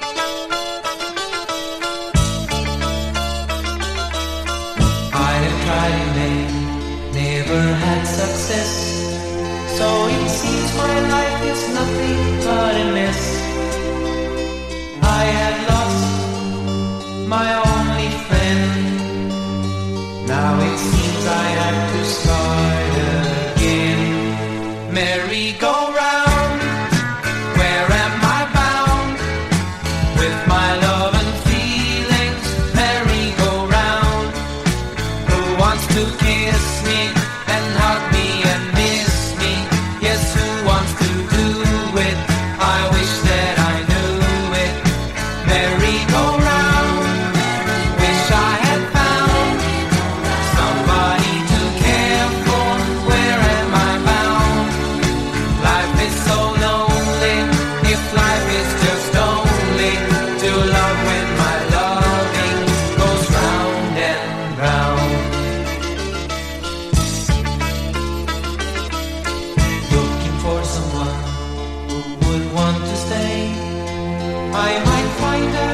I have tried in vain, never had success. So it seems my life is nothing but a mess. I had lost my only friend. Now it seems I have to start again. Merry-go-round, where am I bound? With my love and feelings, merry-go-round. Who wants to kiss me and hug me and miss me? Yes, who wants to do it? I wish that I knew it. Merry-go-round, wish I had found somebody to care for. Where am I bound? Life is so lonely. If life is just only to love when my loving goes round and round. Looking for someone who would want to stay. I might find